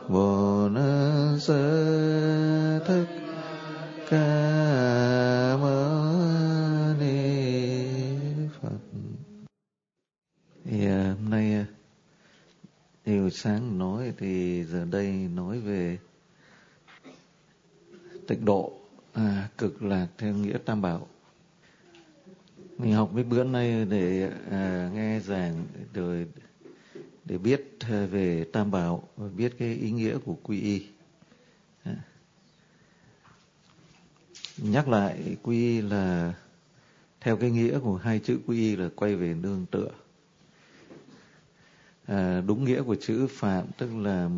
Bổn Sư Thích Ca Mâu Ni Phật. Thì hôm nay thì sáng nói thì giờ đây nói về tịnh độ, cực lạc theo nghĩa Tam Bảo. Mình học mấy bữa nay để nghe giảng rồi để biết về Tam Bảo và biết cái ý nghĩa của quy y. Nhắc lại quy y là theo cái nghĩa của hai chữ quy y là quay về nương tựa. Đúng nghĩa của chữ Phạm tức là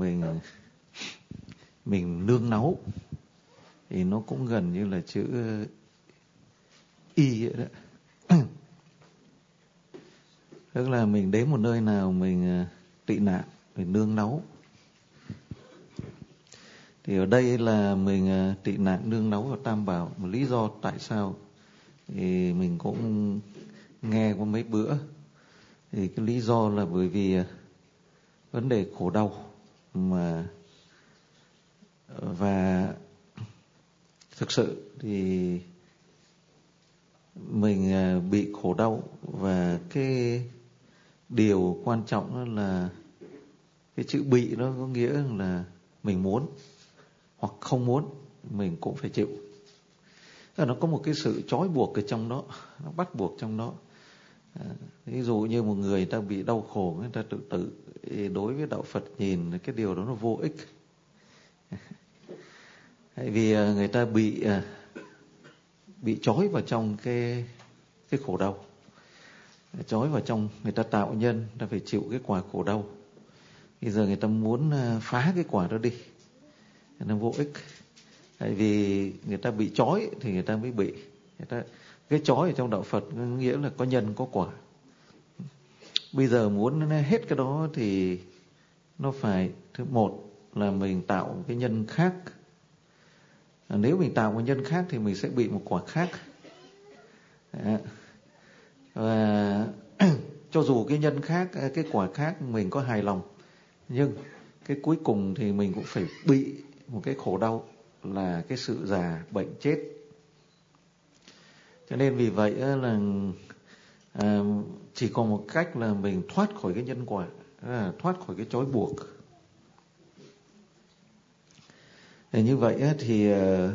mình nương náu, thì nó cũng gần như là chữ y vậy đó. Tức là mình đến một nơi nào mình tị nạn, mình nương náu. Thì ở đây là mình tị nạn nương náu vào Tam Bảo. Một lý do tại sao thì mình cũng nghe qua mấy bữa. Thì cái lý do là bởi vì vấn đề khổ đau và thực sự thì mình bị khổ đau, và cái điều quan trọng đó là cái chữ bị nó có nghĩa là mình muốn hoặc không muốn mình cũng phải chịu. Nó có một cái sự trói buộc ở trong đó, nó bắt buộc trong đó. Ví dụ như một người ta bị đau khổ, người ta tự tử, đối với đạo Phật nhìn cái điều đó nó vô ích. Tại vì người ta bị trói vào trong cái khổ đau, trói vào trong, người ta tạo nhân, người ta phải chịu cái quả khổ đau. Bây giờ người ta muốn phá cái quả đó đi, nó vô ích. Tại vì người ta bị trói thì người ta mới bị. Cái trói ở trong đạo Phật nghĩa là có nhân có quả. Bây giờ muốn hết cái đó thì nó phải, thứ một là mình tạo cái nhân khác. Nếu mình tạo một nhân khác thì mình sẽ bị một quả khác. Và cho dù cái nhân khác, cái quả khác mình có hài lòng, nhưng cái cuối cùng thì mình cũng phải bị một cái khổ đau là cái sự già, bệnh, chết. Cho nên vì vậy là chỉ còn một cách là mình thoát khỏi cái nhân quả, thoát khỏi cái trói buộc. Để như vậy thì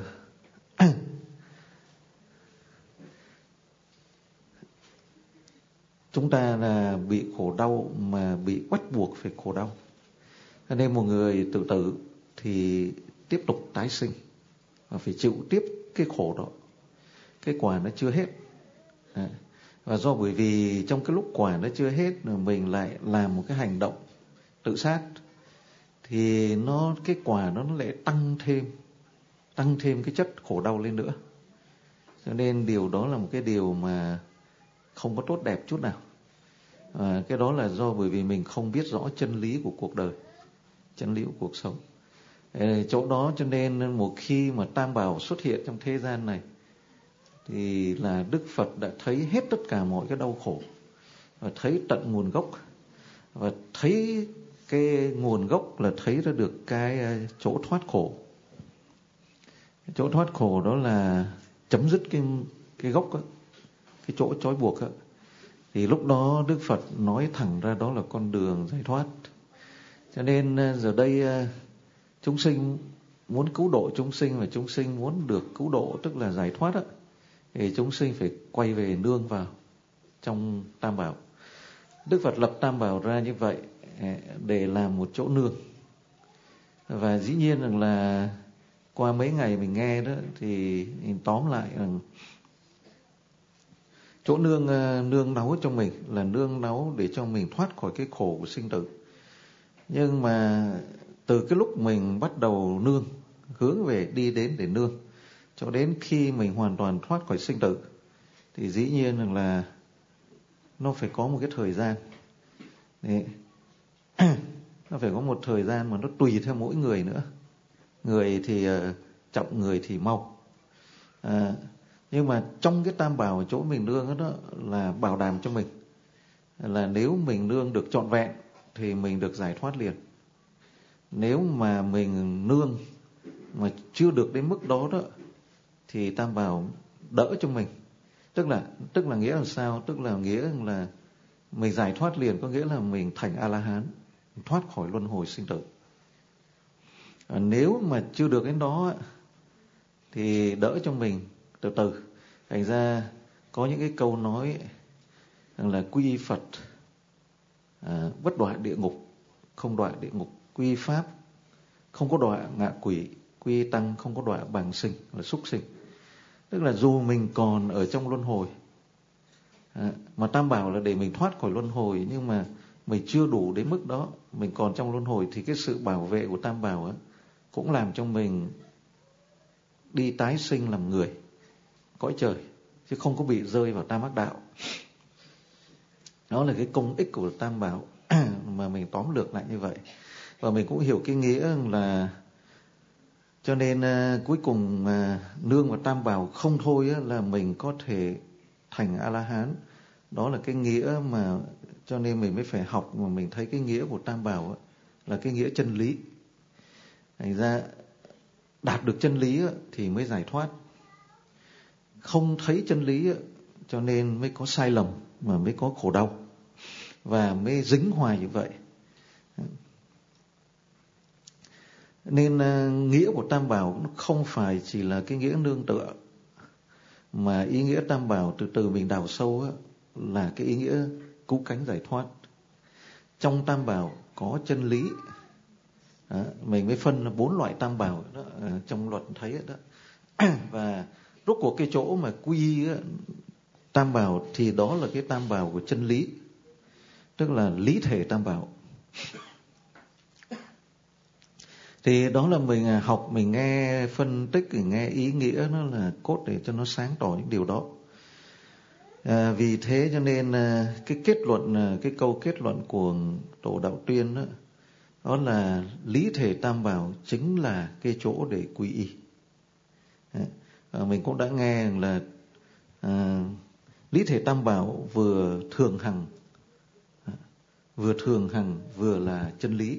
chúng ta là bị khổ đau mà bị bắt buộc phải khổ đau. Cho nên một người tự tử thì tiếp tục tái sinh và phải chịu tiếp cái khổ đó. Cái quả nó chưa hết. Và do bởi vì trong cái lúc quả nó chưa hết mình lại làm một cái hành động tự sát, thì cái quả nó lại tăng thêm cái chất khổ đau lên nữa. Cho nên điều đó là một cái điều mà không có tốt đẹp chút nào. Cái đó là do bởi vì mình không biết rõ chân lý của cuộc đời, chân lý của cuộc sống. Chỗ đó cho nên một khi mà Tam Bảo xuất hiện trong thế gian này thì là Đức Phật đã thấy hết tất cả mọi cái đau khổ, và thấy tận nguồn gốc, và thấy cái nguồn gốc là thấy ra được cái chỗ thoát khổ. Chỗ thoát khổ đó là chấm dứt cái gốc đó, cái chỗ trói buộc đó. Thì lúc đó Đức Phật nói thẳng ra đó là con đường giải thoát. Cho nên giờ đây chúng sinh muốn cứu độ chúng sinh, và chúng sinh muốn được cứu độ tức là giải thoát đó, thì chúng sinh phải quay về nương vào trong Tam Bảo. Đức Phật lập Tam Bảo ra như vậy để làm một chỗ nương. Và dĩ nhiên rằng là qua mấy ngày mình nghe đó thì mình tóm lại rằng chỗ nương náu trong mình là nương náu để cho mình thoát khỏi cái khổ của sinh tử. Nhưng mà từ cái lúc mình bắt đầu nương, hướng về đi đến để nương, cho đến khi mình hoàn toàn thoát khỏi sinh tử, thì dĩ nhiên rằng là nó phải có một cái thời gian. Đấy. Nó phải có một thời gian mà nó tùy theo mỗi người nữa. Người thì chậm, người thì mau. Nhưng mà trong cái Tam Bảo chỗ mình nương đó là bảo đảm cho mình là nếu mình nương được trọn vẹn thì mình được giải thoát liền. nếu mà mình nương mà chưa được đến mức đó đó, thì Tam Bảo đỡ cho mình. Tức là nghĩa là sao? Tức là nghĩa là mình giải thoát liền, có nghĩa là mình thành A-la-hán, thoát khỏi luân hồi sinh tử. Nếu mà chưa được đến đó thì đỡ cho mình từ từ. Thành ra có những cái câu nói rằng là quy Phật bất đọa địa ngục, không đọa địa ngục; quy Pháp không có đọa ngạ quỷ; quy Tăng không có đọa bàng sinh, là súc sinh. Tức là dù mình còn ở trong luân hồi, mà Tam Bảo là để mình thoát khỏi luân hồi, nhưng mà mình chưa đủ đến mức đó, mình còn trong luân hồi, thì cái sự bảo vệ của Tam Bảo cũng làm cho mình đi tái sinh làm người, cõi trời, chứ không có bị rơi vào tam ác đạo. Đó là cái công ích của Tam Bảo mà mình tóm lược lại như vậy. Và mình cũng hiểu cái nghĩa là cho nên cuối cùng nương vào Tam Bảo không thôi là mình có thể thành A-la-hán. Đó là cái nghĩa mà cho nên mình mới phải học, mà mình thấy cái nghĩa của Tam Bảo là cái nghĩa chân lý. Thành ra đạt được chân lý thì mới giải thoát. Không thấy chân lý cho nên mới có sai lầm, mà mới có khổ đau, và mới dính hoài như vậy. Nên nghĩa của Tam Bảo nó không phải chỉ là cái nghĩa nương tựa, mà ý nghĩa Tam Bảo từ mình đào sâu là cái ý nghĩa cứu cánh giải thoát. Trong Tam Bảo có chân lý. Mình mới phân là 4 loại Tam Bảo đó, trong luật thấy đó. Và rốt cuộc cái chỗ mà quy Tam Bảo thì đó là cái Tam Bảo của chân lý, tức là lý thể Tam Bảo. Thì đó là mình học, mình nghe phân tích, mình nghe ý nghĩa nó là cốt để cho nó sáng tỏ những điều đó. Vì thế cho nên cái kết luận, cái câu kết luận của Tổ Đạo Tuyên đó là lý thể Tam Bảo chính là cái chỗ để quy y. Mình cũng đã nghe là lý thể Tam Bảo vừa thường hằng vừa là chân lý.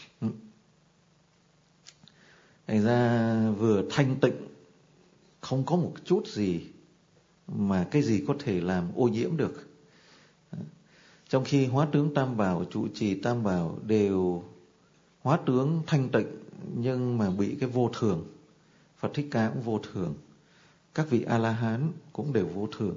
Thành ra vừa thanh tịnh, không có một chút gì mà cái gì có thể làm ô nhiễm được. Trong khi hóa tướng Tam Bảo, trụ trì Tam Bảo đều hóa tướng thanh tịnh, nhưng mà bị cái vô thường. Phật Thích Ca cũng vô thường, các vị A-la-hán cũng đều vô thường.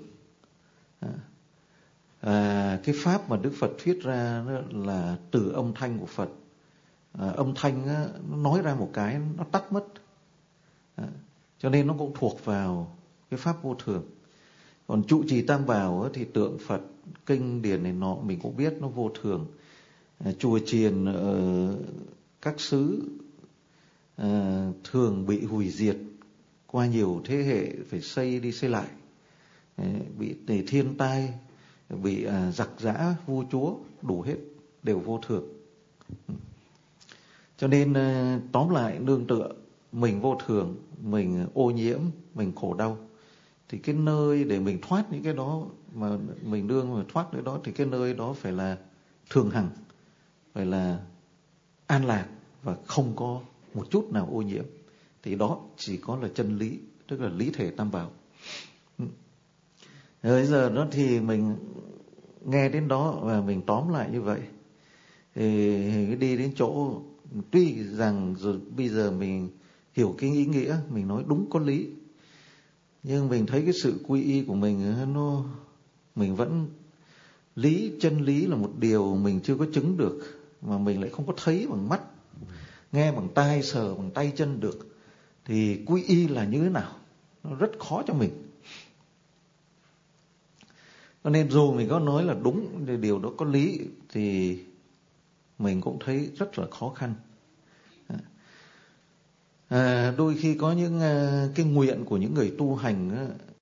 Cái pháp mà Đức Phật thuyết ra là từ âm thanh của Phật. Âm thanh nó nói ra một cái nó tắt mất, cho nên nó cũng thuộc vào cái pháp vô thường. Còn trụ trì Tam Bảo thì tượng Phật, kinh điển này nọ mình cũng biết nó vô thường. Chùa chiền ở các xứ thường bị hủy diệt qua nhiều thế hệ, phải xây đi xây lại, bị thiên tai, bị giặc giã vua chúa, đủ hết, đều vô thường. Cho nên tóm lại, nương tựa mình vô thường, mình ô nhiễm, mình khổ đau, thì cái nơi để mình thoát những cái đó, mà mình nương mà thoát cái đó, thì cái nơi đó phải là thường hằng, phải là an lạc và không có một chút nào ô nhiễm. Thì đó chỉ có là chân lý, tức là lý thể Tam Bảo. Bây giờ đó thì mình nghe đến đó và mình tóm lại như vậy, thì đi đến chỗ, tuy rằng rồi bây giờ mình hiểu cái ý nghĩa, mình nói đúng có lý, nhưng mình thấy cái sự quy y của mình mình vẫn chân lý là một điều mình chưa có chứng được, mà mình lại không có thấy bằng mắt, nghe bằng tai, sờ bằng tay chân được, thì quy y là như thế nào, nó rất khó cho mình. Cho nên dù mình có nói là đúng, điều đó có lý, thì mình cũng thấy rất là khó khăn. Đôi khi có những cái nguyện của những người tu hành